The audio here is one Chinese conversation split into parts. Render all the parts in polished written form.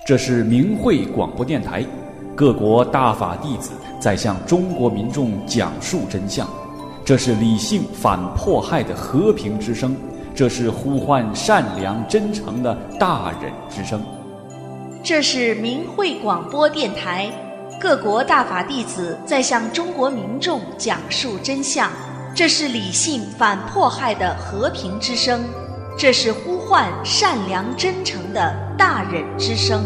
这是明慧广播电台，各国大法弟子在向中国民众讲述真相。这是理性反迫害的和平之声，这是呼唤善良真诚的大忍之声。 这是明慧广播电台，各国大法弟子在向中国民众讲述真相。这是理性反迫害的和平之声，这是呼唤善良真诚的大忍之声。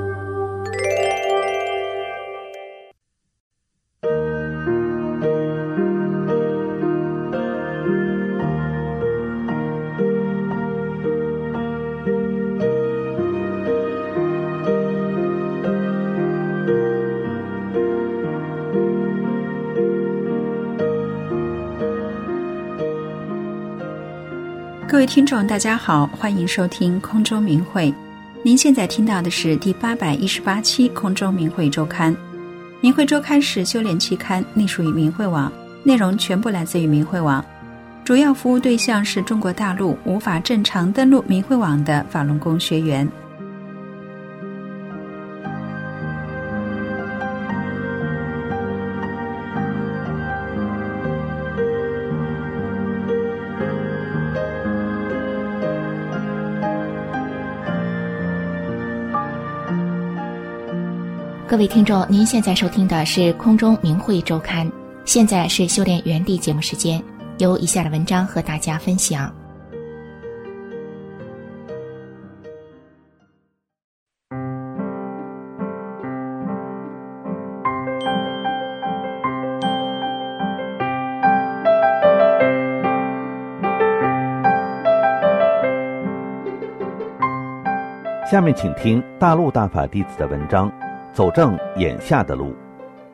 各位听众大家好，欢迎收听空中明慧。您现在听到的是第818期空中明慧周刊。明慧周刊是修炼期刊，隶属于明慧网，内容全部来自于明慧网，主要服务对象是中国大陆无法正常登录明慧网的法轮功学员。 各位听众，您现在收听的是空中明慧周刊，现在是修炼原地节目时间，由以下的文章和大家分享。 下面请听大陆大法弟子的文章，走正眼下的路。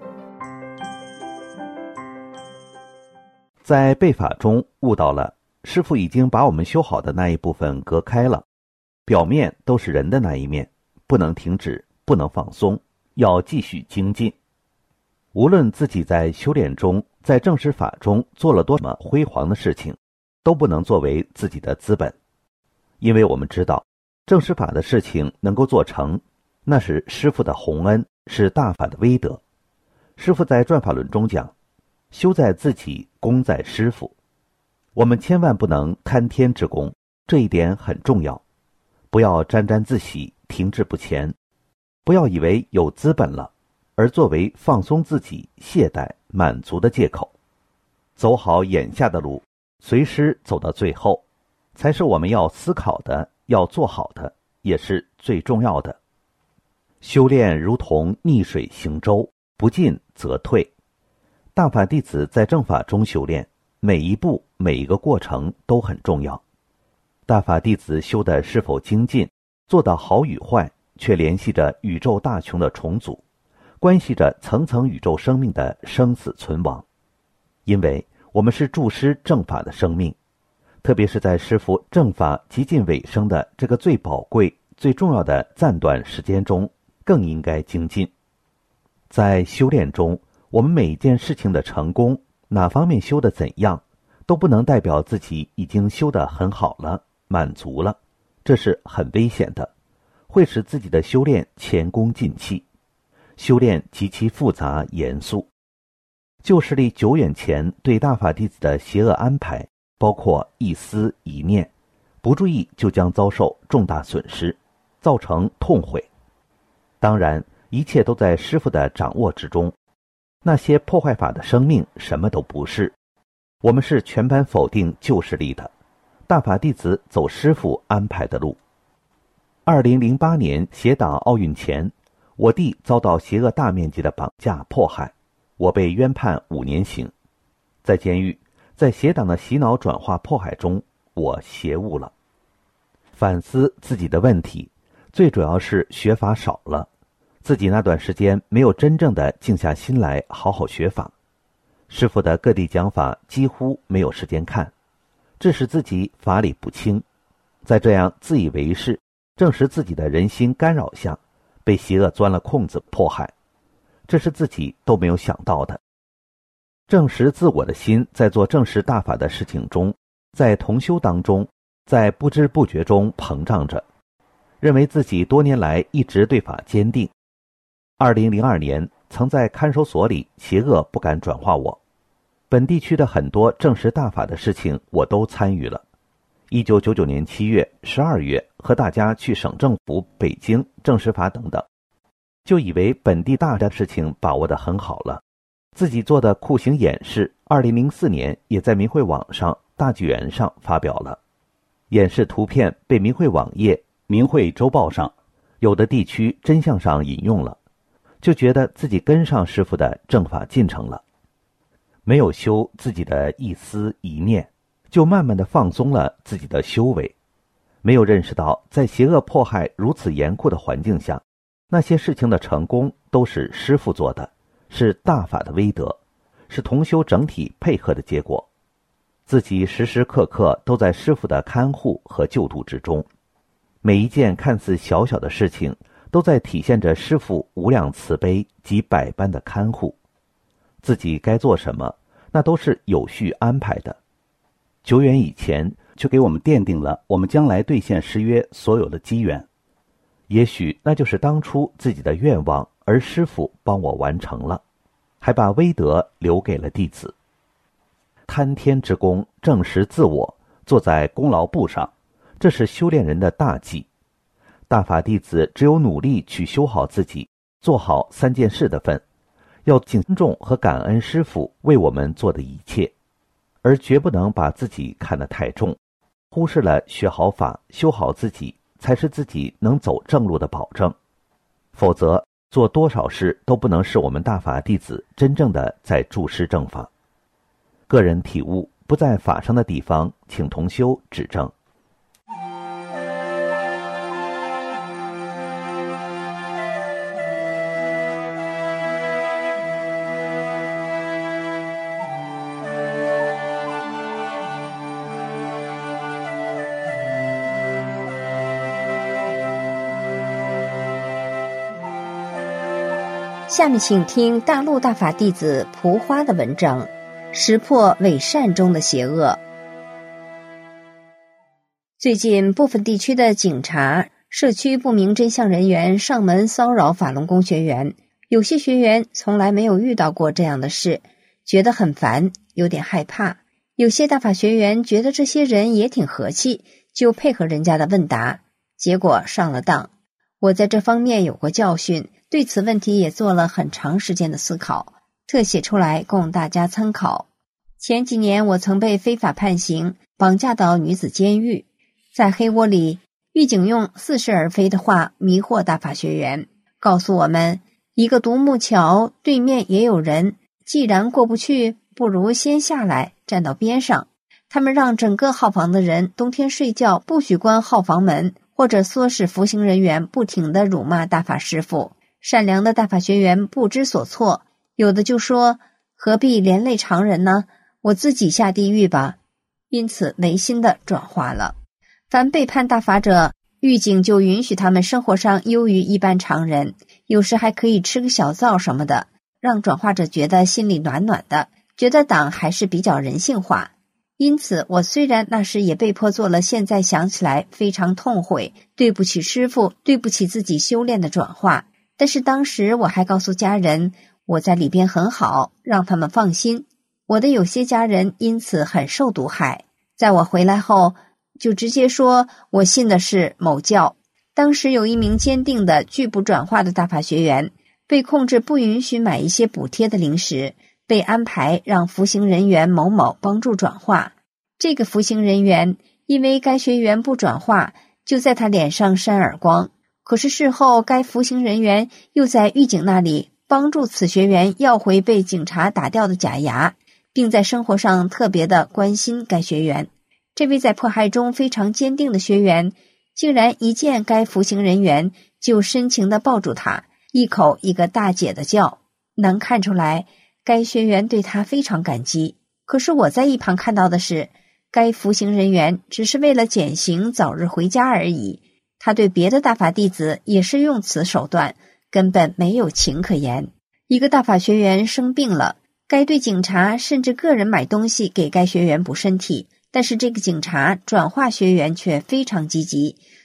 在背法中悟到了，师父已经把我们修好的那一部分隔开了，表面都是人的那一面，不能停止，不能放松，要继续精进。无论自己在修炼中，在正式法中做了多么辉煌的事情，都不能作为自己的资本，因为我们知道正式法的事情能够做成，那是师父的洪恩，是大法的威德。师父在转法轮中讲，修在自己，功在师父。我们千万不能贪天之功，这一点很重要。不要沾沾自喜，停滞不前，不要以为有资本了而作为放松自己、懈怠、满足的借口。走好眼下的路，随师走到最后，才是我们要思考的，要做好的，也是最重要的。修炼如同逆水行舟，不进则退。大法弟子在正法中修炼，每一步每一个过程都很重要。大法弟子修的是否精进，做到好与坏，却联系着宇宙大穷的重组，关系着层层宇宙生命的生死存亡。因为我们是注师正法的生命，特别是在师父正法极近尾声的这个最宝贵最重要的暂短时间中，更应该精进。在修炼中，我们每一件事情的成功，哪方面修得怎样，都不能代表自己已经修得很好了，满足了，这是很危险的，会使自己的修炼前功尽弃。修炼极其复杂严肃，旧势力久远前对大法弟子的邪恶安排，包括一思一念，不注意就将遭受重大损失，造成痛悔。当然，一切都在师父的掌握之中，那些破坏法的生命什么都不是。我们是全盘否定旧势力的，大法弟子走师父安排的路。2008年协党奥运前，我弟遭到邪恶大面积的绑架迫害，我被冤判5年刑。在监狱，在邪党的洗脑转化迫害中，我邪悟了。反思自己的问题，最主要是学法少了，自己那段时间没有真正的静下心来好好学法，师父的各地讲法几乎没有时间看，致使自己法理不清。在这样自以为是、正是自己的人心干扰下，被邪恶钻了空子迫害，这是自己都没有想到的。正实自我的心在做正实大法的事情中，在同修当中，在不知不觉中膨胀着， 认为自己多年来一直对法坚定。2002年曾在看守所里，邪恶不敢转化我。本地区的很多证实大法的事情我都参与了。1999年7月、12月和大家去省政府、北京证实法等等，就以为本地大的事情把握得很好了。自己做的酷刑演示2004年也在民会网上、大纪元上发表了。演示图片被民会网页、民会周报上有的地区真相上引用了，就觉得自己跟上师父的正法进程了。没有修自己的一思一念，就慢慢地放松了自己的修为。没有认识到在邪恶迫害如此严酷的环境下，那些事情的成功都是师父做的，是大法的威德，是同修整体配合的结果。自己时时刻刻都在师父的看护和救度之中，每一件看似小小的事情都在体现着师父无量慈悲及百般的看护。自己该做什么，那都是有序安排的。久远以前就给我们奠定了我们将来兑现誓约所有的机缘，也许那就是当初自己的愿望，而师父帮我完成了，还把威德留给了弟子。贪天之功，证实自我，坐在功劳簿上，这是修炼人的大忌。大法弟子只有努力去修好自己，做好3件事的份，要敬重和感恩师父为我们做的一切，而绝不能把自己看得太重，忽视了学好法、修好自己才是自己能走正路的保证。否则做多少事都不能是我们大法弟子真正的在助师正法。个人体悟不在法上的地方，请同修指正。 下面请听大陆大法弟子蒲花的文章，识破伪善中的邪恶。最近部分地区的警察、社区不明真相人员上门骚扰法轮功学员，有些学员从来没有遇到过这样的事，觉得很烦，有点害怕。有些大法学员觉得这些人也挺和气，就配合人家的问答，结果上了当。我在这方面有过教训，对此问题也做了很长时间的思考，特写出来供大家参考。前几年我曾被非法判刑，绑架到女子监狱，在黑窝里，狱警用似是而非的话迷惑大法学员，告诉我们一个独木桥对面也有人，既然过不去，不如先下来站到边上。他们让整个号房的人冬天睡觉不许关号房门，或者唆使服刑人员不停地辱骂大法师父。善良的大法学员不知所措，有的就说何必连累常人呢，我自己下地狱吧，因此违心的转化了。凡背叛大法者，狱警就允许他们生活上优于一般常人，有时还可以吃个小灶什么的，让转化者觉得心里暖暖的，觉得党还是比较人性化。因此我虽然那时也被迫做了现在想起来非常痛悔，对不起师父，对不起自己修炼的转化，但是当时我还告诉家人我在里边很好，让他们放心。我的有些家人因此很受毒害，在我回来后就直接说我信的是某教。当时有一名坚定的拒不转化的大法学员，被控制不允许买一些补贴的零食，被安排让服刑人员某某帮助转化。这个服刑人员因为该学员不转化，就在他脸上扇耳光。可是事后该服刑人员又在狱警那里帮助此学员要回被警察打掉的假牙，并在生活上特别的关心该学员。这位在迫害中非常坚定的学员，竟然一见该服刑人员就深情地抱住他，一口一个大姐的叫，能看出来该学员对他非常感激。可是我在一旁看到的是，该服刑人员只是为了减刑早日回家而已，他对别的大法弟子也是用此手段，根本没有情可言。一个大法学员生病了，该对警察甚至个人买东西给该学员补身体，但是这个警察转化学员却非常积极，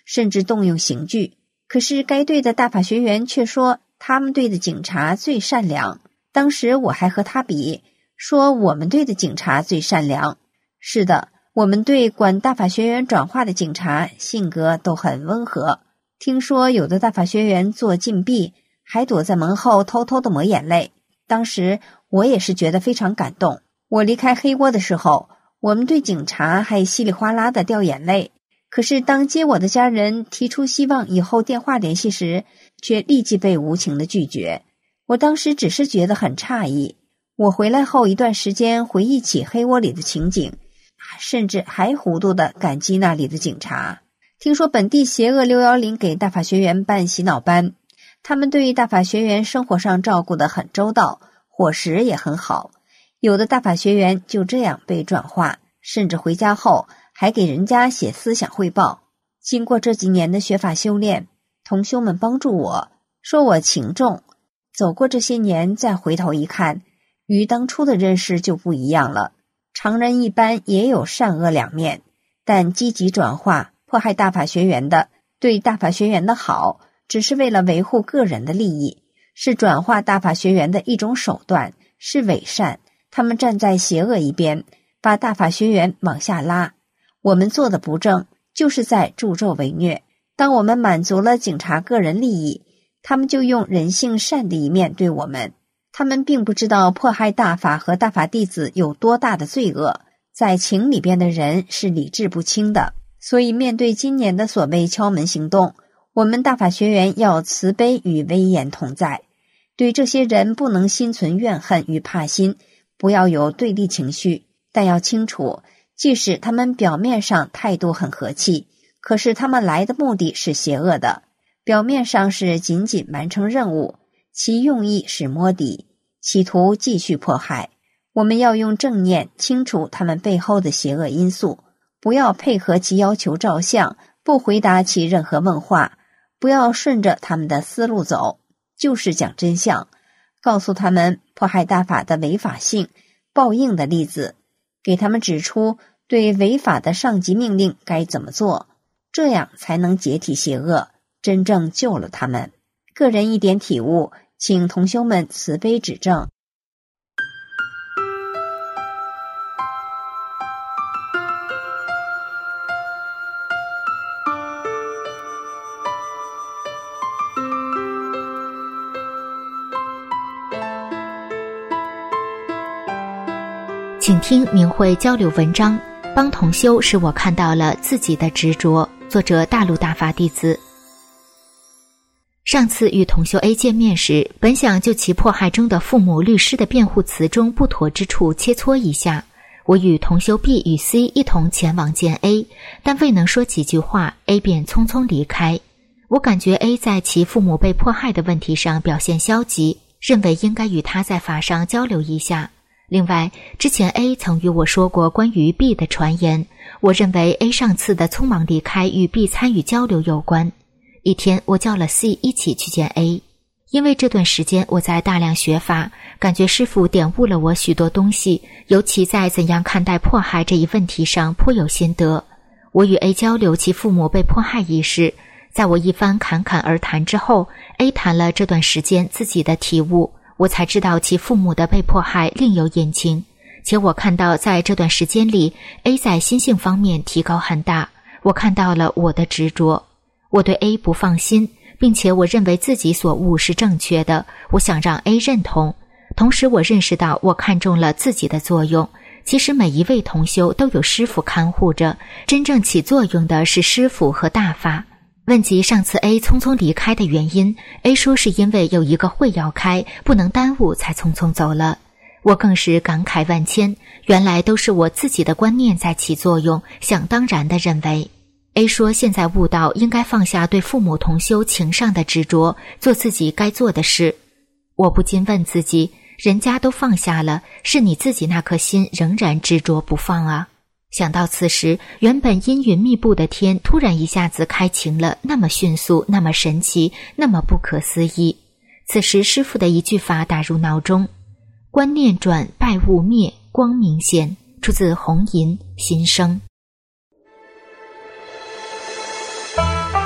甚至动用刑具。可是该队的大法学员却说他们队的警察最善良。当时我还和他比，说我们队的警察最善良。是的，我们队管大法学员转化的警察性格都很温和。听说有的大法学员做禁闭，还躲在门后偷偷地抹眼泪。当时我也是觉得非常感动。我离开黑窝的时候，我们队警察还稀里哗啦地掉眼泪。可是当接我的家人提出希望以后电话联系时，却立即被无情地拒绝。我当时只是觉得很诧异。我回来后一段时间回忆起黑窝里的情景，甚至还糊涂地感激那里的警察。听说本地邪恶610给大法学员办洗脑班，他们对大法学员生活上照顾得很周到，伙食也很好。有的大法学员就这样被转化，甚至回家后还给人家写思想汇报。经过这几年的学法修炼，同修们帮助我，说我情重。走过这些年再回头一看，与当初的认识就不一样了。常人一般也有善恶两面，但积极转化迫害大法学员的，对大法学员的好，只是为了维护个人的利益，是转化大法学员的一种手段，是伪善。他们站在邪恶一边，把大法学员往下拉。我们做的不正，就是在助纣为虐。当我们满足了警察个人利益，他们就用人性善的一面对我们。他们并不知道迫害大法和大法弟子有多大的罪恶，在情里边的人是理智不清的。所以面对今年的所谓敲门行动，我们大法学员要慈悲与威严同在，对这些人不能心存怨恨与怕心，不要有对立情绪，但要清楚，即使他们表面上态度很和气，可是他们来的目的是邪恶的，表面上是仅仅完成任务，其用意是摸底，企图继续迫害。我们要用正念清除他们背后的邪恶因素，不要配合其要求照相，不回答其任何问话，不要顺着他们的思路走，就是讲真相，告诉他们迫害大法的违法性、报应的例子，给他们指出对违法的上级命令该怎么做，这样才能解体邪恶，真正救了他们。个人一点体悟，请同修们慈悲指正。 请听明慧交流文章，帮同修使我看到了自己的执着。作者大陆大法弟子。上次与同修 A 见面时，本想就其迫害中的父母律师的辩护词中不妥之处切磋一下。我与同修 B 与 C 一同前往见 A， 但未能说几句话， A 便匆匆离开。我感觉 A 在其父母被迫害的问题上表现消极，认为应该与他在法上交流一下。另外，之前 A 曾与我说过关于 B 的传言，我认为 A 上次的匆忙离开与 B 参与交流有关。一天，我叫了 C 一起去见 A， 因为这段时间我在大量学法，感觉师父点悟了我许多东西，尤其在怎样看待迫害这一问题上颇有心得。我与 A 交流其父母被迫害一事，在我一番侃侃而谈之后， A 谈了这段时间自己的体悟，我才知道其父母的被迫害另有隐情，且我看到在这段时间里 A 在心性方面提高很大，我看到了我的执着。我对 A 不放心，并且我认为自己所悟是正确的，我想让 A 认同。同时我认识到我看中了自己的作用，其实每一位同修都有师父看护着，真正起作用的是师父和大法。问及上次 A 匆匆离开的原因， A 说是因为有一个会要开，不能耽误才匆匆走了。我更是感慨万千，原来都是我自己的观念在起作用，想当然地认为。A 说现在悟到应该放下对父母同修情上的执着，做自己该做的事。我不禁问自己，人家都放下了，是你自己那颗心仍然执着不放啊？想到此时，原本阴云密布的天突然一下子开晴了，那么迅速，那么神奇，那么不可思议。此时师父的一句法打入脑中：观念转，败物灭，光明显。出自红吟心声。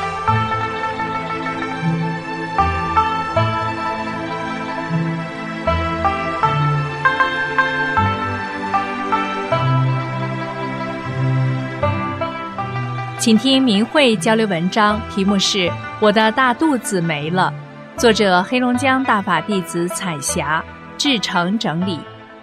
请听明慧交流文章，题目是我的大肚子没了，作者黑龙江大法弟子彩霞，志成整理。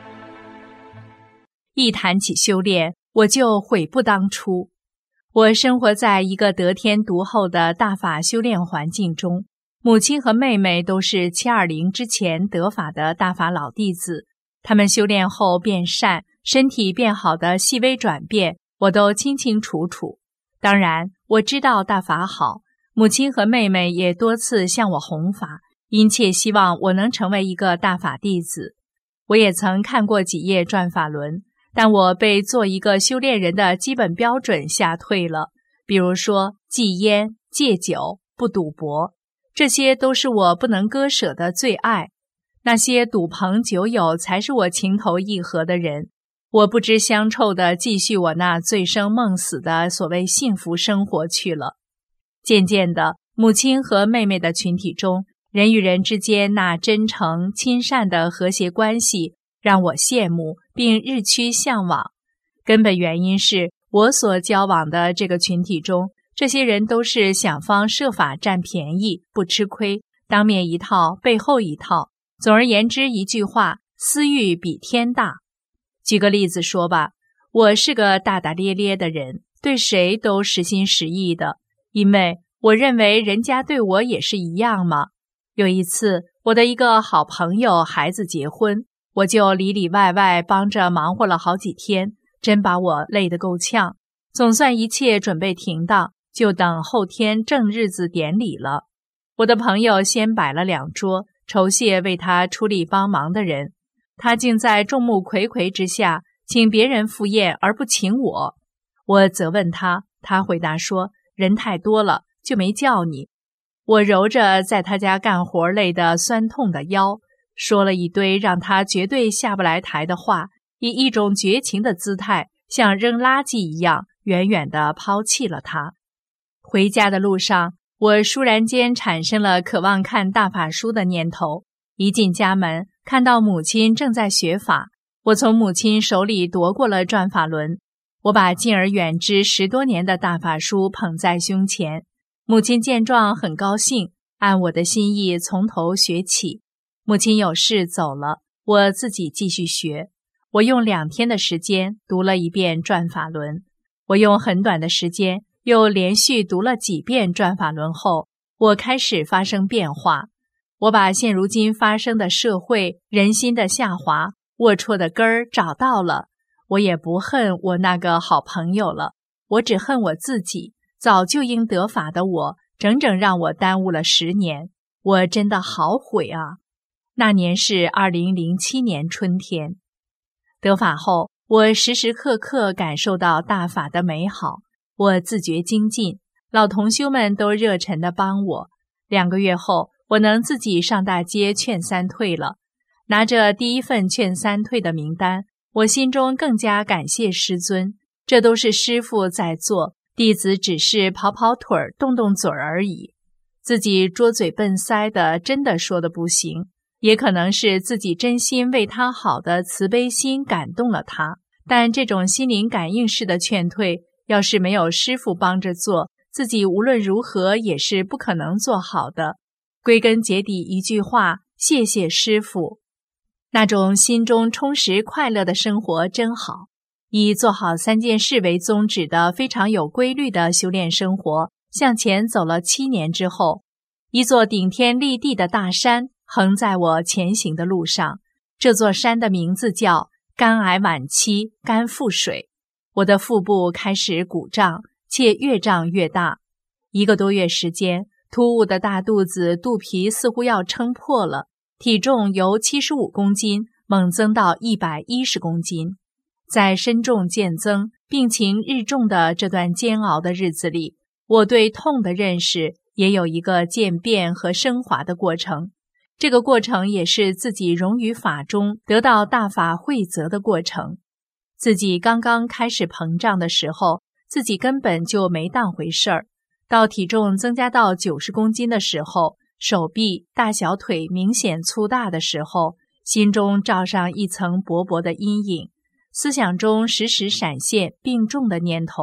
一谈起修炼，我就悔不当初。我生活在一个得天独厚的大法修炼环境中，母亲和妹妹都是720之前得法的大法老弟子，他们修炼后变善，身体变好的细微转变，我都清清楚楚。当然，我知道大法好，母亲和妹妹也多次向我弘法，殷切希望我能成为一个大法弟子。我也曾看过几页转法轮，但我被做一个修炼人的基本标准吓退了，比如说忌烟、戒酒、不赌博，这些都是我不能割舍的最爱。那些赌朋酒友才是我情投意合的人。我不知香臭地继续我那醉生梦死的所谓幸福生活去了。渐渐的，母亲和妹妹的群体中，人与人之间那真诚亲善的和谐关系让我羡慕并日趋向往。根本原因是我所交往的这个群体中，这些人都是想方设法占便宜，不吃亏，当面一套背后一套，总而言之一句话，私欲比天大。举个例子说吧，我是个大大咧咧的人，对谁都实心实意的，因为我认为人家对我也是一样嘛。有一次，我的一个好朋友孩子结婚，我就里里外外帮着忙活了好几天，真把我累得够呛。总算一切准备停当，就等后天正日子典礼了。我的朋友先摆了2桌，酬谢为他出力帮忙的人。他竟在众目睽睽之下请别人赴宴而不请我。我责问他，他回答说人太多了，就没叫你。我揉着在他家干活累得酸痛的腰，说了一堆让他绝对下不来台的话，以一种绝情的姿态，像扔垃圾一样远远地抛弃了他。回家的路上，我倏然间产生了渴望看大法书的念头。一进家门，看到母亲正在学法，我从母亲手里夺过了转法轮。我把敬而远之10多年的大法书捧在胸前，母亲见状很高兴，按我的心意从头学起。母亲有事走了，我自己继续学。我用2天的时间读了1遍转法轮，我用很短的时间又连续读了几遍转法轮后，我开始发生变化。我把现如今发生的社会人心的下滑龌龊的根儿找到了。我也不恨我那个好朋友了，我只恨我自己，早就应得法的我，整整让我耽误了10年。我真的好悔啊！那年是2007年春天。得法后，我时时刻刻感受到大法的美好，我自觉精进，老同修们都热忱地帮我。2个月后，我能自己上大街劝三退了。拿着第1份劝三退的名单，我心中更加感谢师尊，这都是师父在做，弟子只是跑跑腿儿动动嘴而已。自己拙嘴笨腮的真的说的不行，也可能是自己真心为他好的慈悲心感动了他，但这种心灵感应式的劝退，要是没有师父帮着做，自己无论如何也是不可能做好的。归根结底一句话，谢谢师父。那种心中充实快乐的生活真好。以做好3件事为宗旨的非常有规律的修炼生活，向前走了7年之后，一座顶天立地的大山横在我前行的路上。这座山的名字叫肝癌晚期肝腹水。我的腹部开始鼓胀，且越胀越大。1个多月时间，突兀的大肚子肚皮似乎要撑破了，体重由75公斤猛增到110公斤。在身重渐增、病情日重的这段煎熬的日子里，我对痛的认识也有一个渐变和升华的过程。这个过程也是自己融于法中得到大法惠泽的过程。自己刚刚开始膨胀的时候，自己根本就没当回事儿。到体重增加到90公斤的时候，手臂、大小腿明显粗大的时候，心中罩上一层薄薄的阴影，思想中时时闪现病重的念头。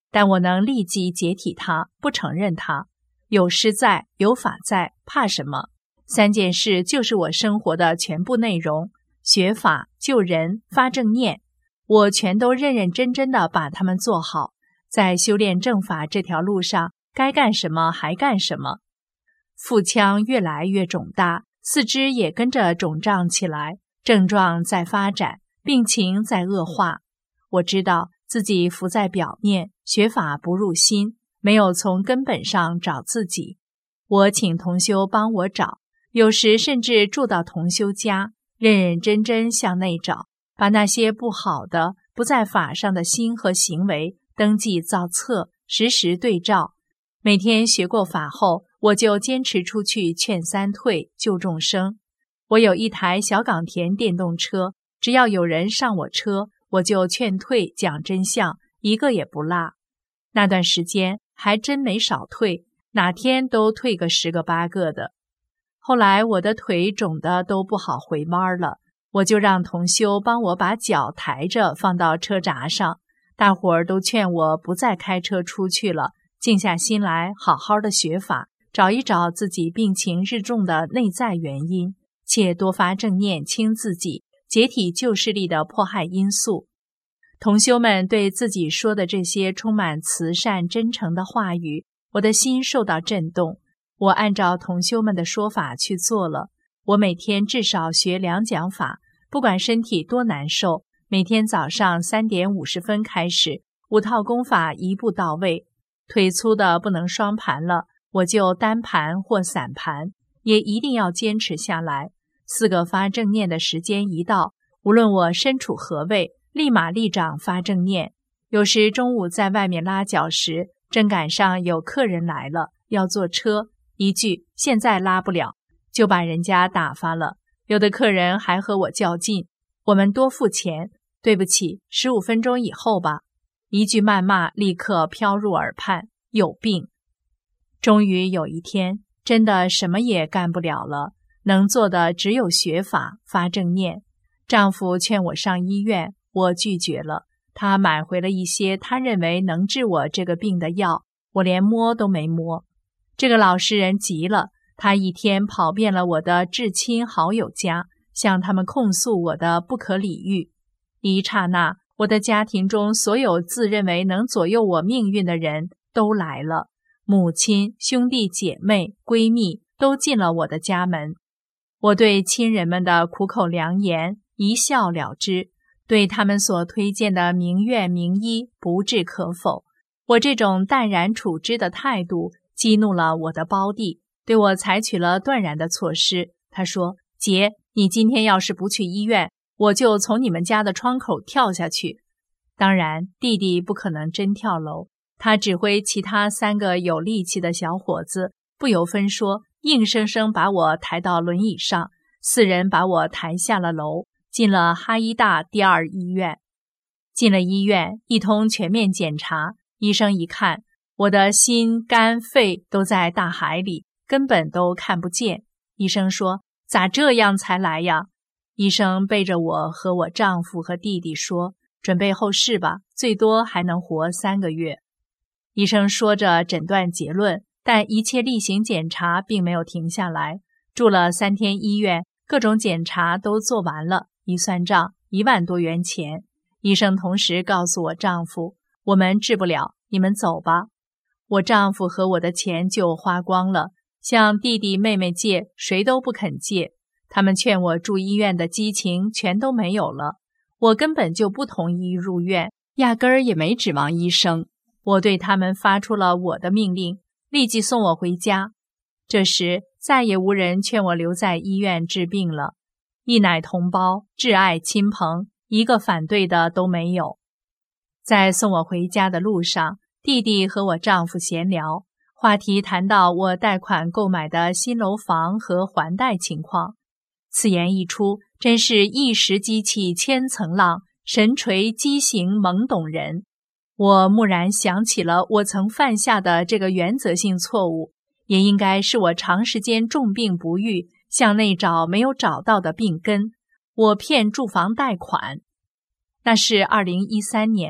但我能立即解体它，不承认它。有师在，有法在，怕什么？3件事就是我生活的全部内容，学法、救人、发正念，我全都认认真真的把它们做好。在修炼正法这条路上，该干什么还干什么。腹腔越来越肿大，四肢也跟着肿胀起来，症状在发展，病情在恶化。我知道自己浮在表面，学法不入心，没有从根本上找自己。我请同修帮我找，有时甚至住到同修家，认认真真向内找，把那些不好的、不在法上的心和行为登记造册，时时对照。每天学过法后，我就坚持出去劝三退，救众生。我有一台小岗田电动车，只要有人上我车，我就劝退讲真相，一个也不落。那段时间还真没少退，哪天都退个10个8个的。后来我的腿肿得都不好回弯了，我就让同修帮我把脚抬着放到车闸上。大伙儿都劝我不再开车出去了，静下心来好好的学法，找一找自己病情日重的内在原因，且多发正念清自己，解体旧势力的迫害因素。同修们对自己说的这些充满慈善真诚的话语，我的心受到震动。我按照同修们的说法去做了。我每天至少学2讲法，不管身体多难受，每天早上3点50分开始，5套功法一步到位。腿粗的不能双盘了，我就单盘或散盘，也一定要坚持下来。4个发正念的时间一到，无论我身处何位，立马立掌发正念。有时中午在外面拉脚时，正赶上有客人来了，要坐车，一句现在拉不了，就把人家打发了。有的客人还和我较劲，我们多付钱，对不起，15分钟以后吧。一句谩骂立刻飘入耳畔，有病。终于有一天，真的什么也干不了了，能做的只有学法发正念。丈夫劝我上医院，我拒绝了。他买回了一些他认为能治我这个病的药，我连摸都没摸。这个老实人急了，他一天跑遍了我的至亲好友家，向他们控诉我的不可理喻。一刹那，我的家庭中所有自认为能左右我命运的人都来了，母亲、兄弟姐妹、闺蜜都进了我的家门。我对亲人们的苦口良言一笑了之，对他们所推荐的名院名医不置可否。我这种淡然处之的态度激怒了我的胞弟，对我采取了断然的措施。他说：姐，你今天要是不去医院，我就从你们家的窗口跳下去。当然，弟弟不可能真跳楼，他指挥其他3个有力气的小伙子，不由分说，硬生生把我抬到轮椅上，4人把我抬下了楼，进了哈医大第2医院。进了医院，一通全面检查，医生一看，我的心、肝、肺都在大海里，根本都看不见。医生说：咋这样才来呀？医生背着我和我丈夫和弟弟说：准备后事吧，最多还能活3个月。医生说着诊断结论，但一切例行检查并没有停下来。住了3天医院，各种检查都做完了，一算账1万多元钱。医生同时告诉我丈夫：我们治不了，你们走吧。我丈夫和我的钱就花光了，向弟弟妹妹借，谁都不肯借。他们劝我住医院的激情全都没有了，我根本就不同意入院，压根儿也没指望医生。我对他们发出了我的命令，立即送我回家。这时再也无人劝我留在医院治病了，一奶同胞、挚爱亲朋，一个反对的都没有。在送我回家的路上，弟弟和我丈夫闲聊，话题谈到我贷款购买的新楼房和还贷情况。此言一出，真是一石激起千层浪，神锤激醒懵懂人。我蓦然想起了我曾犯下的这个原则性错误，也应该是我长时间重病不愈，向内找没有找到的病根。我骗住房贷款。那是2013年，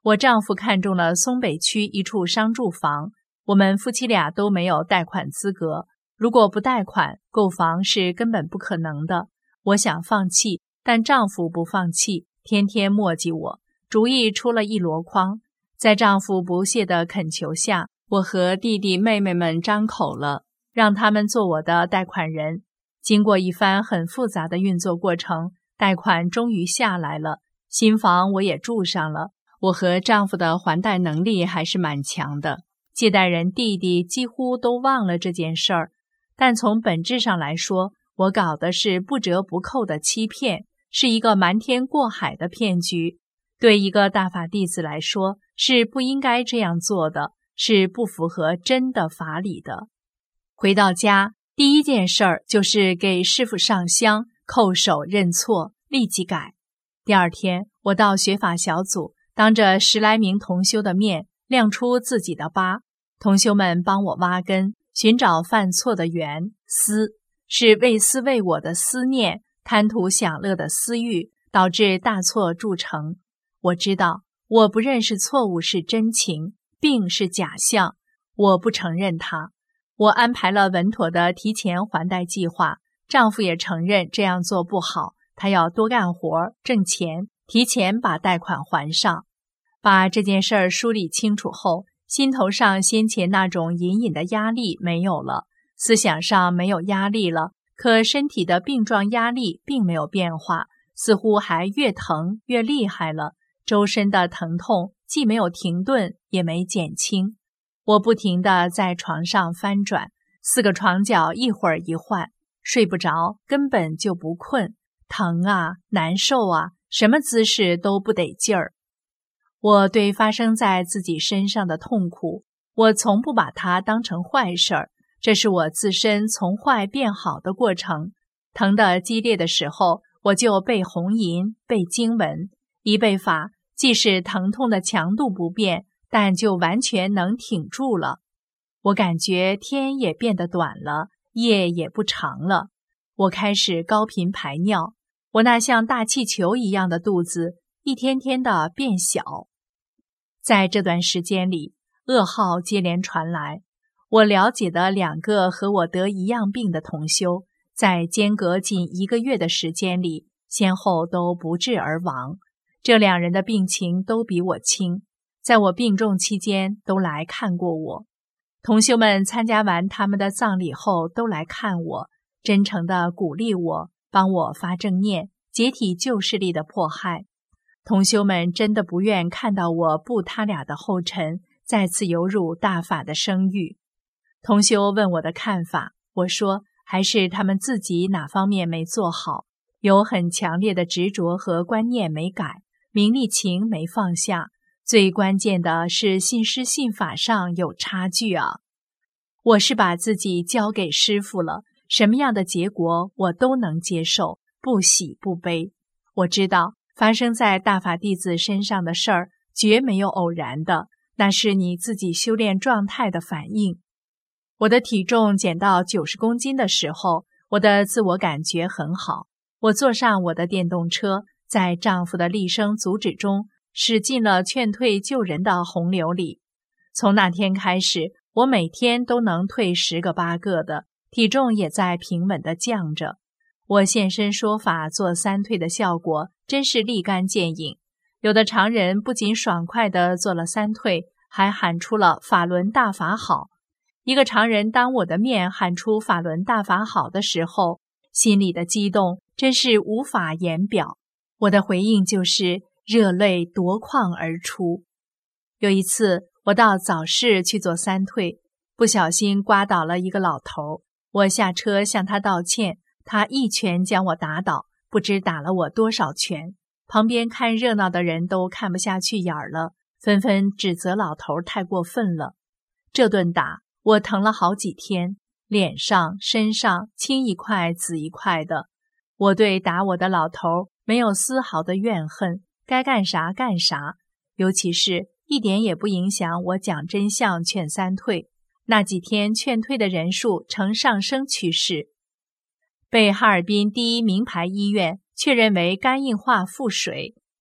我丈夫看中了松北区一处商住房，我们夫妻俩都没有贷款资格，如果不贷款，购房是根本不可能的。我想放弃，但丈夫不放弃，天天磨叽我，主意出了一箩筐。在丈夫不懈的恳求下，我和弟弟妹妹们张口了，让他们做我的贷款人。经过一番很复杂的运作过程，贷款终于下来了，新房我也住上了。我和丈夫的还贷能力还是蛮强的，借贷人弟弟几乎都忘了这件事儿。但从本质上来说，我搞的是不折不扣的欺骗，是一个瞒天过海的骗局。对一个大法弟子来说，是不应该这样做的，是不符合真的法理的。回到家，第一件事儿就是给师父上香，叩首认错，立即改。第二天，我到学法小组，当着10来名同修的面，亮出自己的疤。同修们帮我挖根，寻找犯错的源。思是为私为我的思念，贪图享乐的私欲，导致大错铸成。我知道，我不认识错误是真情，病是假象，我不承认它。我安排了稳妥的提前还贷计划，丈夫也承认这样做不好，他要多干活挣钱，提前把贷款还上。把这件事儿梳理清楚后，心头上先前那种隐隐的压力没有了，思想上没有压力了，可身体的病状压力并没有变化，似乎还越疼越厉害了。周身的疼痛既没有停顿，也没减轻。我不停地在床上翻转，4个床角一会儿一换，睡不着，根本就不困，疼啊，难受啊，什么姿势都不得劲儿。我对发生在自己身上的痛苦，我从不把它当成坏事儿，这是我自身从坏变好的过程。疼得激烈的时候，我就背红吟，背经文，一背法，即使疼痛的强度不变，但就完全能挺住了。我感觉天也变得短了，夜也不长了。我开始高频排尿，我那像大气球一样的肚子一天天的变小。在这段时间里，噩耗接连传来。我了解的2个和我得一样病的同修，在间隔仅1个月的时间里，先后都不治而亡。这2人的病情都比我轻，在我病重期间都来看过我。同修们参加完他们的葬礼后都来看我，真诚地鼓励我，帮我发正念，解体旧势力的迫害。同修们真的不愿看到我步他俩的后尘，再次有辱大法的声誉。同修问我的看法，我说还是他们自己哪方面没做好，有很强烈的执着和观念没改，名利情没放下，最关键的是信师信法上有差距啊。我是把自己交给师父了，什么样的结果我都能接受，不喜不悲。我知道发生在大法弟子身上的事儿绝没有偶然的，那是你自己修炼状态的反应。我的体重减到90公斤的时候，我的自我感觉很好。我坐上我的电动车，在丈夫的厉声阻止中，驶进了劝退救人的洪流里。从那天开始，我每天都能退10个8个的，体重也在平稳地降着。我现身说法做3退的效果真是立竿见影。有的常人不仅爽快地做了3退，还喊出了法轮大法好。一个常人当我的面喊出法轮大法好的时候，心里的激动真是无法言表。我的回应就是热泪夺眶而出。有一次，我到早市去做3退，不小心刮倒了一个老头，我下车向他道歉，他一拳将我打倒，不知打了我多少拳。旁边看热闹的人都看不下去眼儿了，纷纷指责老头太过分了。这顿打我疼了好几天，脸上身上青一块紫一块的。我对打我的老头没有丝毫的怨恨，该干啥干啥，尤其是一点也不影响我讲真相劝3退。那几天劝退的人数呈上升趋势。被哈尔滨第1名牌医院确认为肝硬化腹水，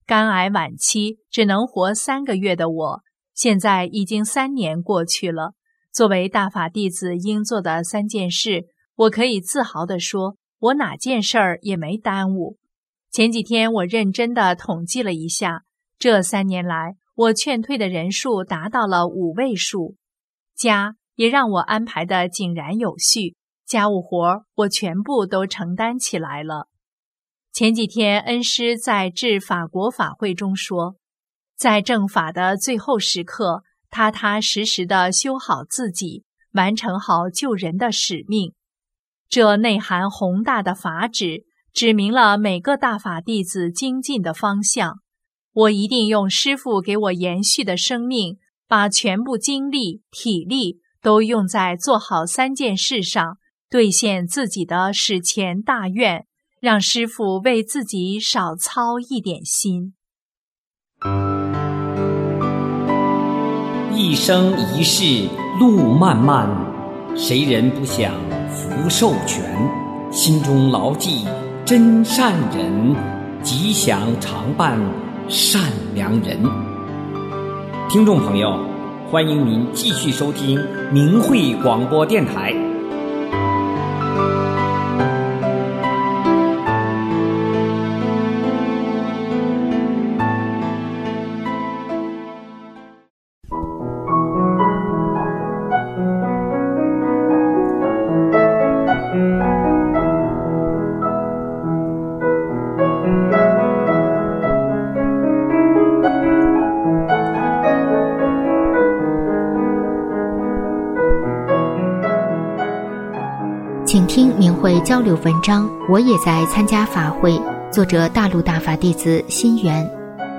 肝癌晚期，只能活3个月的我，现在已经3年过去了。作为大法弟子应做的3件事，我可以自豪地说，我哪件事儿也没耽误。前几天我认真地统计了一下，这3年来，我劝退的人数达到了5位数。家也让我安排得井然有序，家务活我全部都承担起来了。前几天恩师在致法国法会中说，在正法的最后时刻，踏踏实实地修好自己，完成好救人的使命。这内涵宏大的法旨，指明了每个大法弟子精进的方向。我一定用师父给我延续的生命，把全部精力、体力都用在做好3件事上，兑现自己的史前大愿，让师父为自己少操一点心。 一生一世路漫漫，谁人不想福寿全？心中牢记真善人，吉祥常伴善良人。听众朋友，欢迎您继续收听明慧广播电台。 请听明慧交流文章，我也在参加法会。作者大陆大法弟子心源。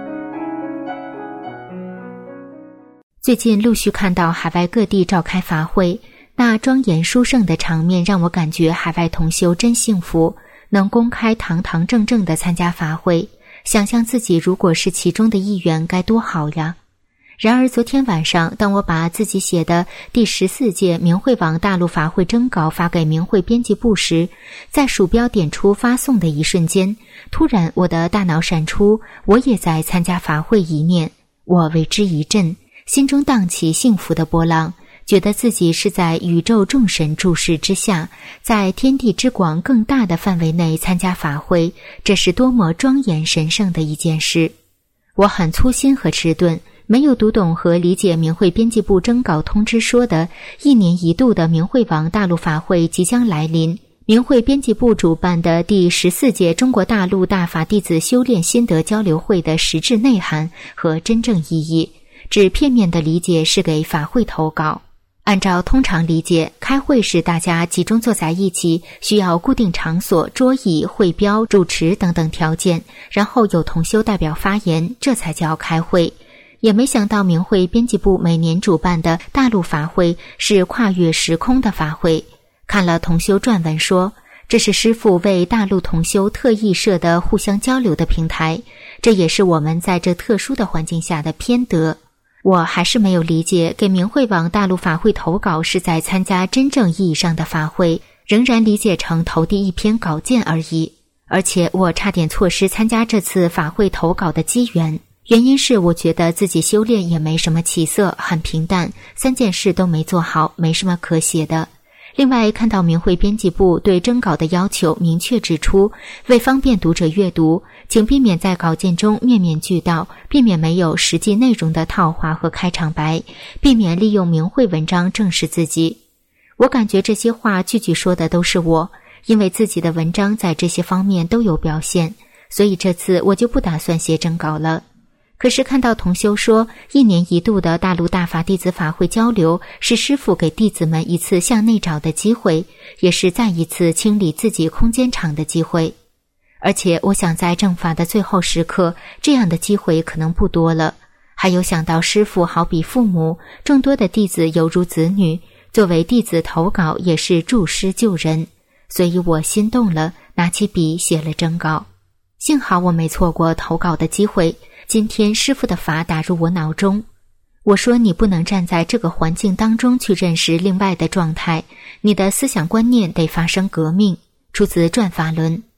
最近陆续看到海外各地召开法会，那庄严殊胜的场面让我感觉海外同修真幸福，能公开堂堂正正地参加法会，想象自己如果是其中的一员该多好呀。然而昨天晚上，当我把自己写的第14届明慧网大陆法会征稿发给明慧编辑部时，在鼠标点出发送的一瞬间，突然我的大脑闪出我也在参加法会一念，我为之一震，心中荡起幸福的波浪，觉得自己是在宇宙众神注视之下，在天地之广更大的范围内参加法会，这是多么庄严神圣的一件事。我很粗心和迟钝，没有读懂和理解明慧编辑部征稿通知说的1年1度的明慧网大陆法会即将来临，明慧编辑部主办的第14届中国大陆大法弟子修炼心得交流会的实质内涵和真正意义，只片面的理解是给法会投稿。按照通常理解，开会是大家集中坐在一起，需要固定场所、桌椅、会标、主持等等条件，然后有同修代表发言，这才叫开会。也没想到明慧编辑部每年主办的大陆法会是跨越时空的法会。看了同修撰文说，这是师父为大陆同修特意设的互相交流的平台，这也是我们在这特殊的环境下的偏得。我还是没有理解给明慧网大陆法会投稿是在参加真正意义上的法会，仍然理解成投递一篇稿件而已。而且我差点错失参加这次法会投稿的机缘，原因是我觉得自己修炼也没什么起色，很平淡，3件事都没做好，没什么可写的。另外看到明慧编辑部对征稿的要求明确指出，为方便读者阅读，请避免在稿件中面面俱到，避免没有实际内容的套话和开场白，避免利用明慧文章正视自己。我感觉这些话句句说的都是我，因为自己的文章在这些方面都有表现，所以这次我就不打算写征稿了。可是看到同修说1年1度的大陆大法弟子法会交流是师父给弟子们一次向内找的机会，也是再一次清理自己空间场的机会。而且我想在正法的最后时刻，这样的机会可能不多了。还有想到师父好比父母，众多的弟子犹如子女，作为弟子投稿也是助师救人，所以我心动了，拿起笔写了征稿。幸好我没错过投稿的机会，今天师父的法打入我脑中。我说你不能站在这个环境当中去认识另外的状态，你的思想观念得发生革命，出自转法轮。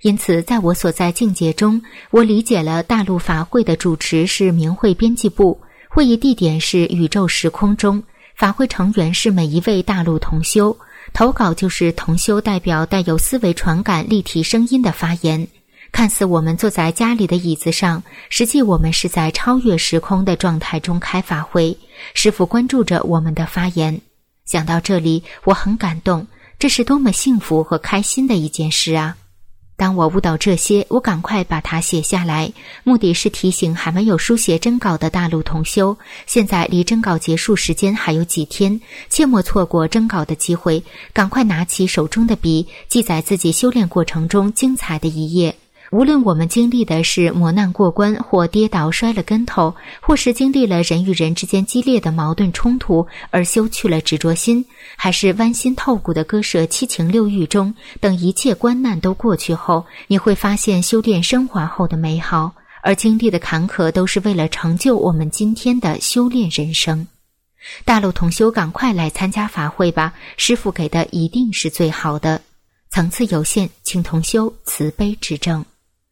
因此在我所在境界中，我理解了大陆法会的主持是明会编辑部，会议地点是宇宙时空中，法会成员是每一位大陆同修，投稿就是同修代表带有思维传感立体声音的发言。看似我们坐在家里的椅子上，实际我们是在超越时空的状态中开法会，师父关注着我们的发言。想到这里，我很感动，这是多么幸福和开心的一件事啊！当我悟到这些，我赶快把它写下来，目的是提醒还没有书写真稿的大陆同修，现在离真稿结束时间还有几天，切莫错过真稿的机会，赶快拿起手中的笔，记载自己修炼过程中精彩的一页。无论我们经历的是磨难过关，或跌倒摔了跟头，或是经历了人与人之间激烈的矛盾冲突而修去了执着心，还是剜心透骨的割舍七情六欲中，等一切关难都过去后，你会发现修炼升华后的美好，而经历的坎坷都是为了成就我们今天的修炼人生。大陆同修赶快来参加法会吧，师父给的一定是最好的。层次有限，请同修慈悲指正。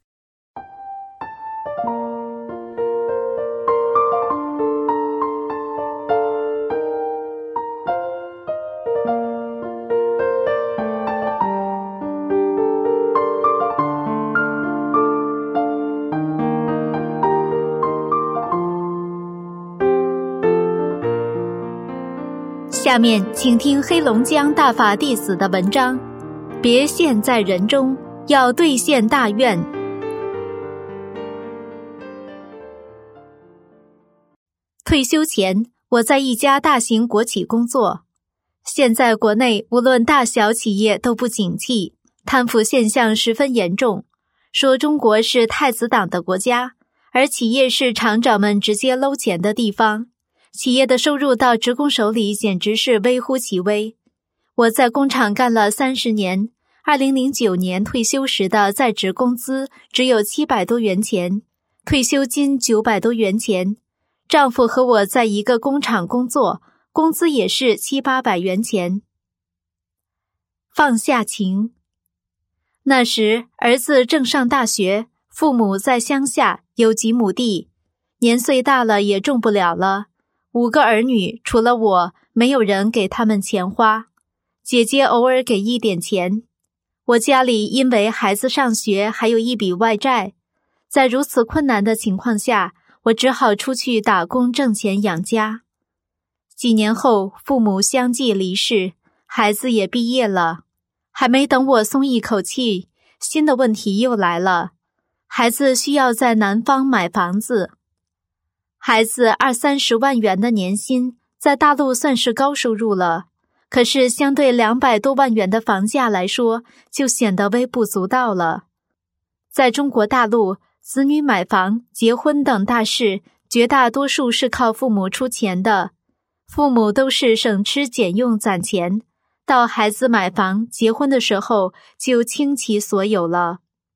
下面请听黑龙江大法弟子的文章，别现在人中，要兑现大愿。退休前，我在一家大型国企工作。现在国内无论大小企业都不景气，贪腐现象十分严重，说中国是太子党的国家，而企业是厂长们直接搂钱的地方。企业的收入到职工手里简直是微乎其微。我在工厂干了30年，2009年退休时的在职工资只有700多元钱，退休金900多元钱。丈夫和我在一个工厂工作，工资也是700-800元钱。放下情。那时儿子正上大学，父母在乡下有几亩地，年岁大了也种不了了。5个儿女，除了我，没有人给他们钱花。姐姐偶尔给一点钱。我家里因为孩子上学还有一笔外债，在如此困难的情况下，我只好出去打工挣钱养家。几年后，父母相继离世，孩子也毕业了。还没等我松一口气，新的问题又来了。孩子需要在南方买房子。孩子20-30万元的年薪，在大陆算是高收入了，可是相对200多万元的房价来说，就显得微不足道了。在中国大陆，子女买房、结婚等大事，绝大多数是靠父母出钱的，父母都是省吃俭用攒钱，到孩子买房、结婚的时候，就倾其所有了。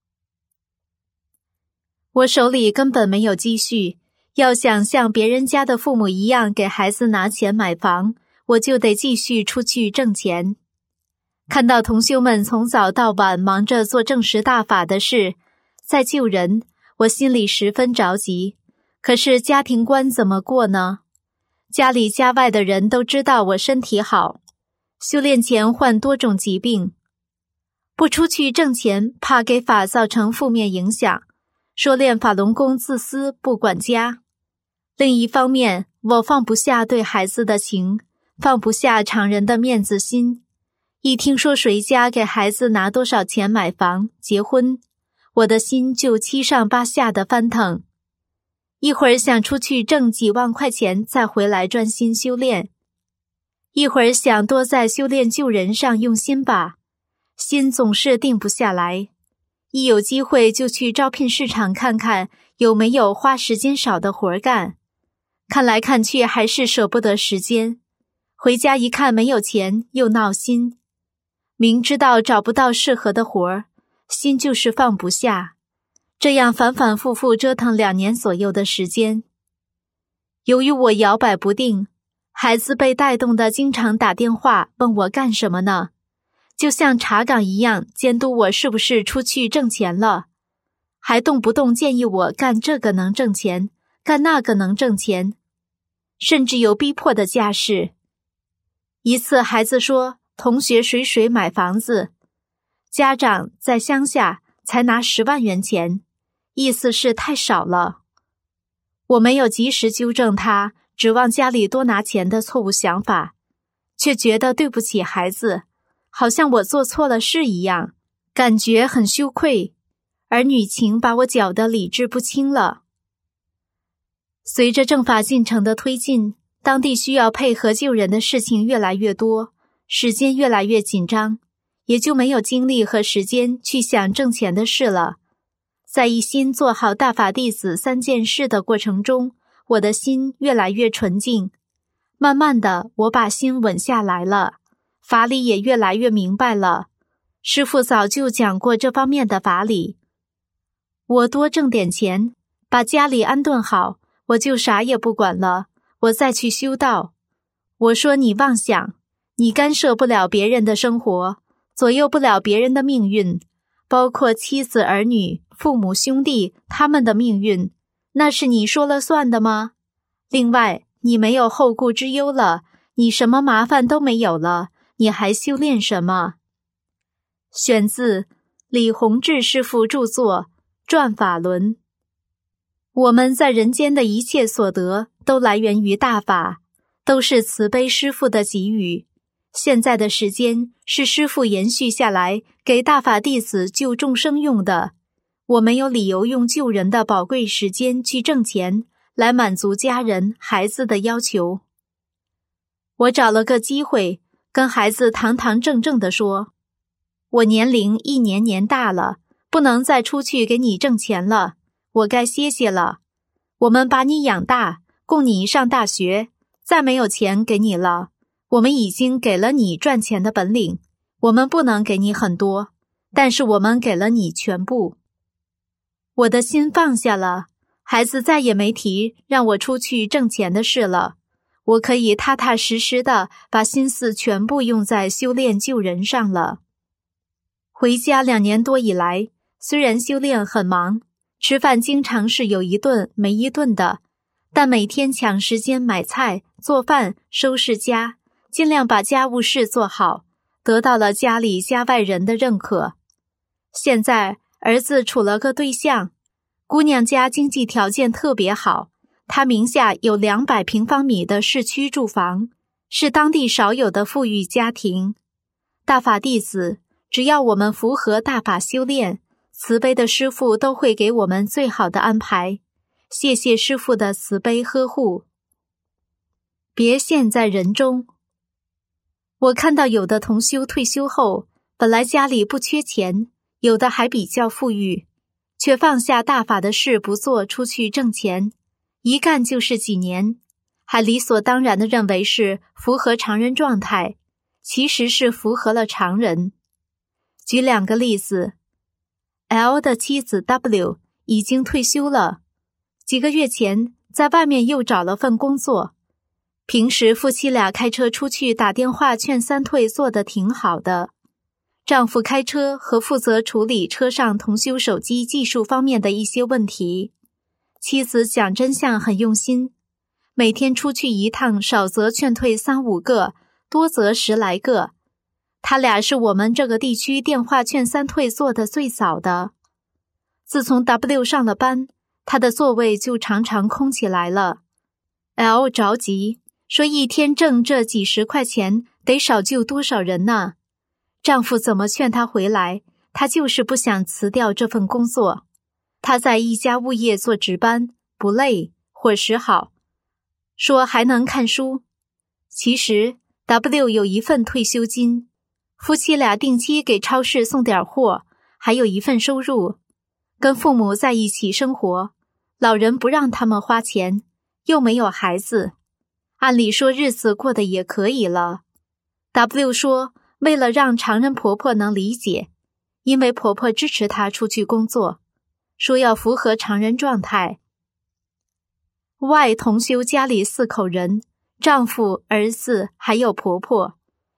我手里根本没有积蓄，要想像别人家的父母一样给孩子拿钱买房，我就得继续出去挣钱。看到同修们从早到晚忙着做正实大法的事，在救人，我心里十分着急。可是家庭关怎么过呢？家里家外的人都知道我身体好，修炼前患多种疾病，不出去挣钱，怕给法造成负面影响，说练法轮功自私不管家。另一方面，我放不下对孩子的情，放不下常人的面子心。一听说谁家给孩子拿多少钱买房、结婚，我的心就七上八下的翻腾。一会儿想出去挣几万块钱再回来专心修炼，一会儿想多在修炼救人上用心吧，心总是定不下来。一有机会就去招聘市场看看有没有花时间少的活干，看来看去还是舍不得时间。回家一看没有钱，又闹心。明知道找不到适合的活儿，心就是放不下。这样反反复复折腾2年左右的时间。由于我摇摆不定，孩子被带动的经常打电话问我干什么呢？ 就像查岗一样监督我是不是出去挣钱了，还动不动建议我干这个能挣钱，干那个能挣钱，甚至有逼迫的架势。一次孩子说同学谁买房子，家长在乡下才拿10万元钱，意思是太少了。我没有及时纠正他指望家里多拿钱的错误想法，却觉得对不起孩子，好像我做错了事一样，感觉很羞愧，儿女情把我搅得理智不清了。随着政法进程的推进，当地需要配合救人的事情越来越多，时间越来越紧张，也就没有精力和时间去想挣钱的事了。在一心做好大法弟子3件事的过程中，我的心越来越纯净。慢慢的，我把心稳下来了，法理也越来越明白了。师父早就讲过这方面的法理。我多挣点钱，把家里安顿好，我就啥也不管了，我再去修道。我说你妄想，你干涉不了别人的生活，左右不了别人的命运，包括妻子儿女、父母兄弟他们的命运，那是你说了算的吗？另外，你没有后顾之忧了，你什么麻烦都没有了，你还修炼什么？选自李洪志师父著作《转法轮》。我们在人间的一切所得都来源于大法，都是慈悲师父的给予。现在的时间是师父延续下来给大法弟子救众生用的，我没有理由用救人的宝贵时间去挣钱，来满足家人孩子的要求。我找了个机会跟孩子堂堂正正地说，我年龄一年年大了，不能再出去给你挣钱了，我该歇歇了。我们把你养大，供你上大学，再没有钱给你了。我们已经给了你赚钱的本领，我们不能给你很多，但是我们给了你全部。我的心放下了，孩子再也没提让我出去挣钱的事了，我可以踏踏实实的把心思全部用在修炼救人上了。回家2年多以来，虽然修炼很忙，吃饭经常是有一顿没一顿的，但每天抢时间买菜、做饭、收拾家，尽量把家务事做好，得到了家里家外人的认可。现在儿子处了个对象，姑娘家经济条件特别好，她名下有200平方米的市区住房，是当地少有的富裕家庭。大法弟子，只要我们符合大法修炼，慈悲的师父都会给我们最好的安排。谢谢师父的慈悲呵护。别陷在人中。我看到有的同修退休后，本来家里不缺钱，有的还比较富裕，却放下大法的事不做，出去挣钱，一干就是几年，还理所当然地认为是符合常人状态，其实是符合了常人。举2个例子， L 的妻子 W 已经退休了，几个月前在外面又找了份工作，平时夫妻俩开车出去打电话劝3退做得挺好的，丈夫开车和负责处理车上同修手机技术方面的一些问题，妻子讲真相很用心，每天出去一趟少则劝退3、5个，多则10来个。他俩是我们这个地区电话劝3退做的最早的。自从 W 上了班，他的座位就常常空起来了。L 着急，说一天挣这几10块钱，得少救多少人呢？丈夫怎么劝她回来，她就是不想辞掉这份工作。她在一家物业做值班，不累，伙食好，说还能看书。其实 W 有一份退休金，夫妻俩定期给超市送点货，还有一份收入。跟父母在一起生活，老人不让他们花钱，又没有孩子，按理说日子过得也可以了。W 说，为了让常人婆婆能理解，因为婆婆支持她出去工作，说要符合常人状态。Y 同修家里4口人，丈夫、儿子还有婆婆，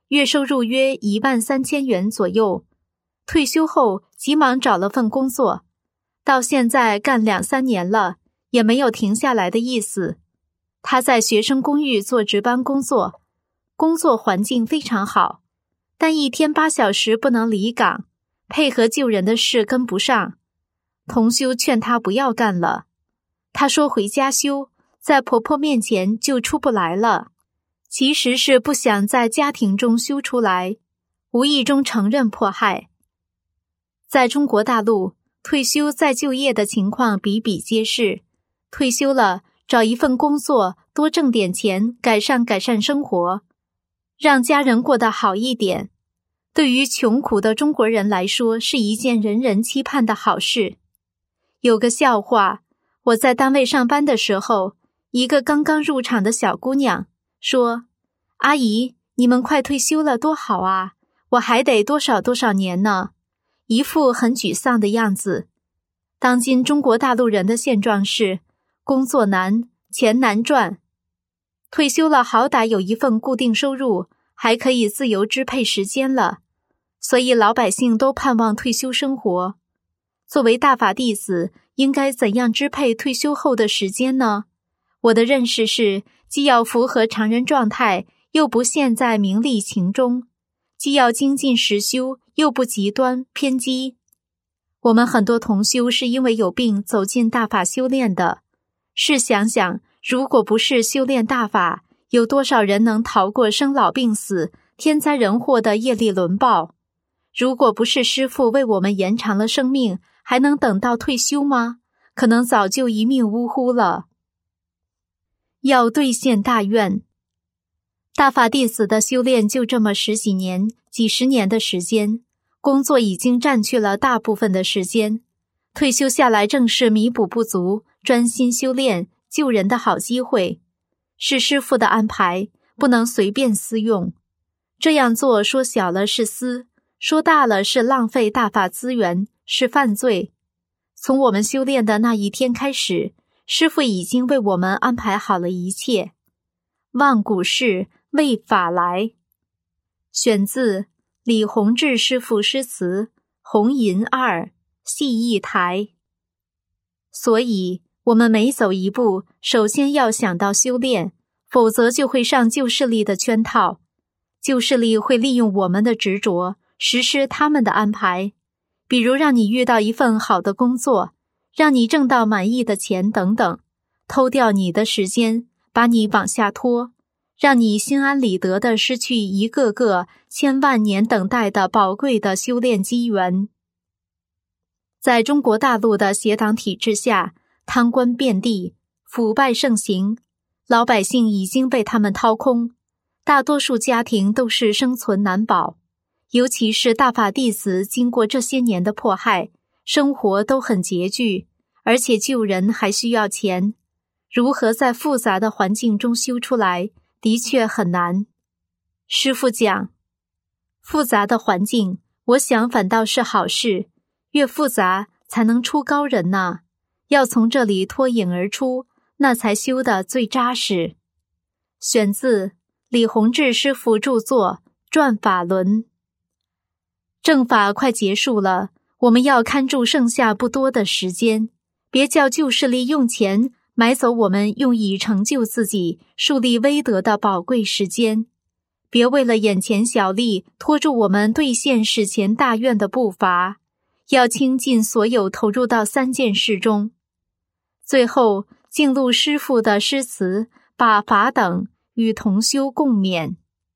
月收入约13000元左右。退休后急忙找了份工作，到现在干2-3年了，也没有停下来的意思。他在学生公寓做值班工作，工作环境非常好，但一天8小时不能离岗，配合救人的事跟不上。同修劝他不要干了，他说回家修，在婆婆面前就出不来了。其实是不想在家庭中修出来，无意中承认迫害。在中国大陆，退休再就业的情况比比皆是。退休了，找一份工作，多挣点钱，改善生活，让家人过得好一点。对于穷苦的中国人来说，是一件人人期盼的好事。有个笑话，我在单位上班的时候，一个刚刚入场的小姑娘说：阿姨，你们快退休了多好啊，我还得多少年呢，一副很沮丧的样子。当今中国大陆人的现状是，工作难，钱难赚。退休了好歹有一份固定收入，还可以自由支配时间了，所以老百姓都盼望退休生活。作为大法弟子，应该怎样支配退休后的时间呢？我的认识是，既要符合常人状态，又不陷在名利情中，既要精进实修，又不极端偏激。我们很多同修是因为有病走进大法修炼的，试想想，如果不是修炼大法，有多少人能逃过生老病死、天灾人祸的业力轮报？如果不是师父为我们延长了生命，还能等到退休吗？可能早就一命呜呼了。要兑现大愿，大法弟子的修炼就这么10几年、几十年的时间，工作已经占据了大部分的时间，退休下来正是弥补不足、专心修炼、救人的好机会，是师父的安排，不能随便私用。这样做说小了是私，说大了是浪费大法资源，是犯罪。从我们修炼的那一天开始，师父已经为我们安排好了一切。万古事为法来。选自李洪志师父诗词《红银2系一台》。所以我们每走一步，首先要想到修炼，否则就会上旧势力的圈套。旧势力会利用我们的执着，实施他们的安排，比如让你遇到一份好的工作，让你挣到满意的钱等等，偷掉你的时间，把你往下拖，让你心安理得地失去一个个千万年等待的宝贵的修炼机缘。在中国大陆的邪党体制下，贪官遍地，腐败盛行，老百姓已经被他们掏空，大多数家庭都是生存难保，尤其是大法弟子经过这些年的迫害，生活都很拮据，而且救人还需要钱，如何在复杂的环境中修出来，的确很难。师父讲，复杂的环境，我想反倒是好事，越复杂才能出高人呐，要从这里脱颖而出，那才修得最扎实。选自李洪志师父著作《转法轮》。正法快结束了，我们要看住剩下不多的时间，别叫旧势力用钱买走我们用以成就自己、树立威德的宝贵时间。别为了眼前小利拖住我们兑现史前大愿的步伐，要倾尽所有投入到3件事中。最后敬录师父的诗词，把法等与同修共勉。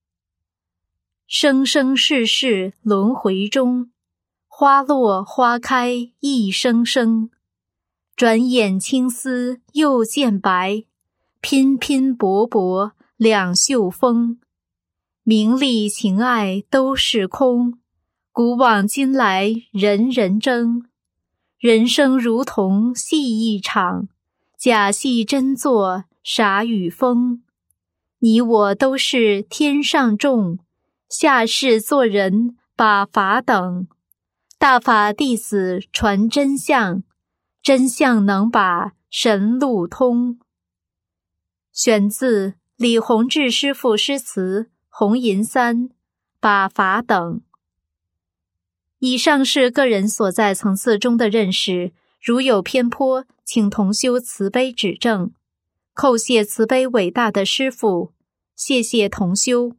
生生世世轮回中，花落花开一声声，转眼青丝又见白，拼拼搏搏两袖风。名利情爱都是空，古往今来人人争。人生如同戏一场，假戏真做傻与疯。你我都是天上众，下世做人把法等。大法弟子传真相，真相能把神路通。选自李洪志师父诗词《红银3 把法等。以上是个人所在层次中的认识，如有偏颇，请同修慈悲指正。叩谢慈悲伟大的师父，谢谢同修。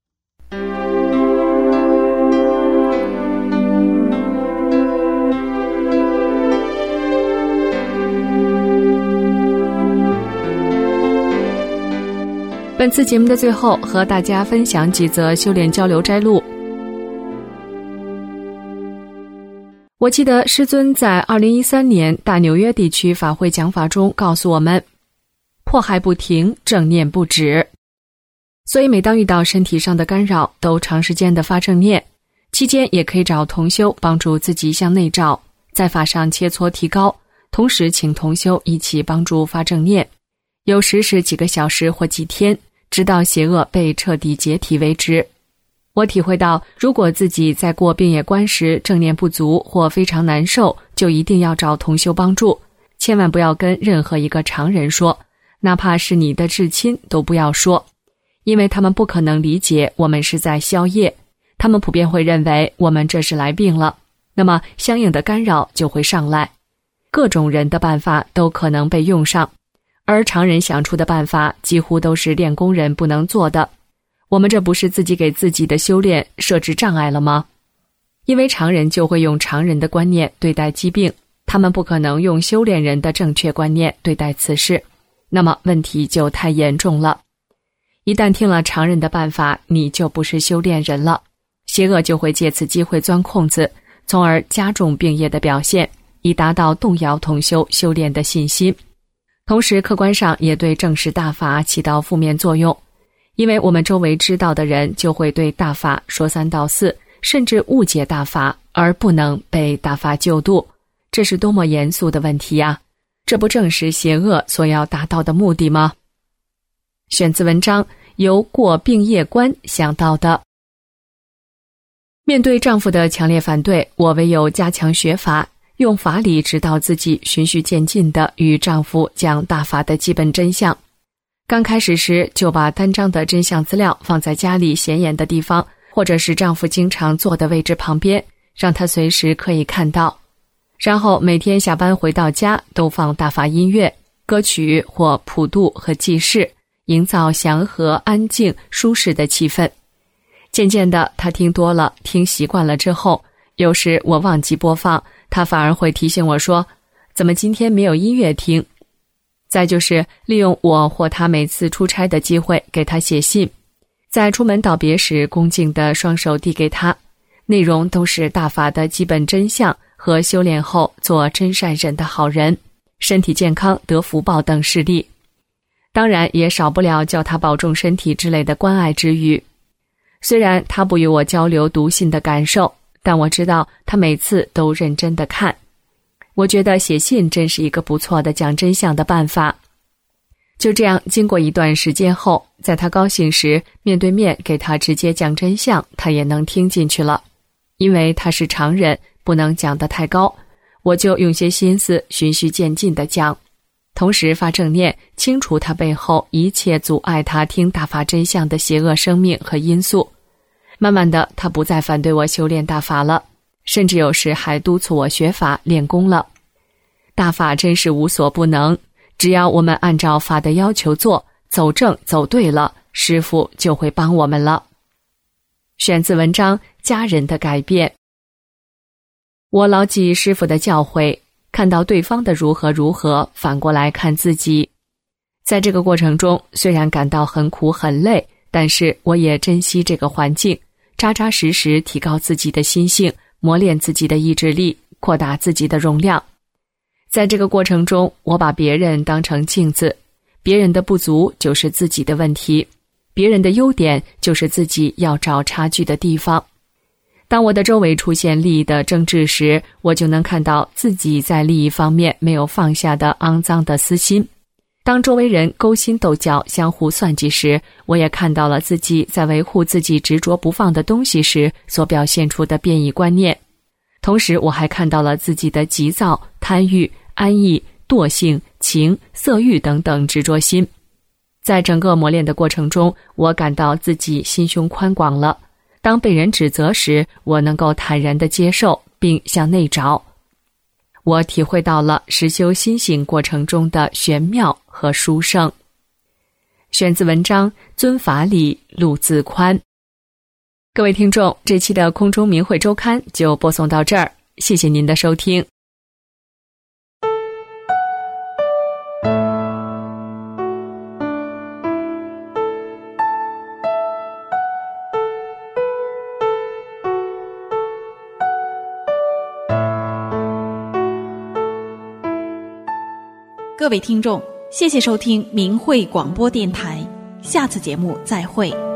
本次节目的最后，和大家分享几则修炼交流摘录。我记得师尊在2013年大纽约地区法会讲法中告诉我们，迫害不停，正念不止。所以每当遇到身体上的干扰，都长时间的发正念，期间也可以找同修帮助自己向内照，在法上切磋提高，同时请同修一起帮助发正念，有时是几个小时或几天，直到邪恶被彻底解体为止。我体会到，如果自己在过病业关时正念不足或非常难受，就一定要找同修帮助，千万不要跟任何一个常人说，哪怕是你的至亲都不要说，因为他们不可能理解我们是在消业，他们普遍会认为我们这是来病了，那么相应的干扰就会上来，各种人的办法都可能被用上，而常人想出的办法几乎都是练功人不能做的。我们这不是自己给自己的修炼设置障碍了吗？因为常人就会用常人的观念对待疾病，他们不可能用修炼人的正确观念对待此事，那么问题就太严重了。一旦听了常人的办法，你就不是修炼人了，邪恶就会借此机会钻空子，从而加重病业的表现，以达到动摇同修修炼的信心。同时客观上也对正视大法起到负面作用，因为我们周围知道的人就会对大法说三道四，甚至误解大法，而不能被大法救度，这是多么严肃的问题呀！这不正是邪恶所要达到的目的吗？选自文章由过病业观想到的。面对丈夫的强烈反对，我唯有加强学法，用法理指导自己，循序渐进地与丈夫讲大法的基本真相。刚开始时就把单张的真相资料放在家里显眼的地方，或者是丈夫经常坐的位置旁边，让他随时可以看到。然后每天下班回到家都放大法音乐、歌曲或普渡和祭祀，营造祥和、安静、舒适的气氛。渐渐的，他听多了，听习惯了之后，有时我忘记播放，他反而会提醒我说，怎么今天没有音乐听？再就是利用我或他每次出差的机会给他写信，在出门道别时恭敬地双手递给他，内容都是大法的基本真相和修炼后做真善人的好人，身体健康得福报等事例。当然也少不了叫他保重身体之类的关爱之语。虽然他不与我交流读信的感受，但我知道他每次都认真地看。我觉得写信真是一个不错的讲真相的办法。就这样，经过一段时间后，在他高兴时，面对面给他直接讲真相，他也能听进去了。因为他是常人，不能讲得太高，我就用些心思循序渐进地讲，同时发正念，清除他背后一切阻碍他听大法真相的邪恶生命和因素。慢慢的，他不再反对我修炼大法了，甚至有时还督促我学法练功了。大法真是无所不能，只要我们按照法的要求做，走正走对了，师父就会帮我们了。选自文章《家人的改变》。我牢记师父的教诲，看到对方的如何，反过来看自己。在这个过程中，虽然感到很苦很累，但是我也珍惜这个环境，扎扎实实提高自己的心性，磨练自己的意志力，扩大自己的容量。在这个过程中，我把别人当成镜子，别人的不足就是自己的问题，别人的优点就是自己要找差距的地方。当我的周围出现利益的争执时，我就能看到自己在利益方面没有放下的肮脏的私心。当周围人勾心斗角相互算计时，我也看到了自己在维护自己执着不放的东西时所表现出的变异观念。同时我还看到了自己的急躁、贪欲、安逸、惰性、情、色欲等等执着心。在整个磨练的过程中，我感到自己心胸宽广了， 当被人指责时，我能够坦然地接受，并向内找。我体会到了实修心醒过程中的玄妙和殊胜。选自文章《尊法理，路自宽》。各位听众，这期的空中明慧周刊就播送到这儿，谢谢您的收听。 各位听众，谢谢收听明慧广播电台，下次节目再会。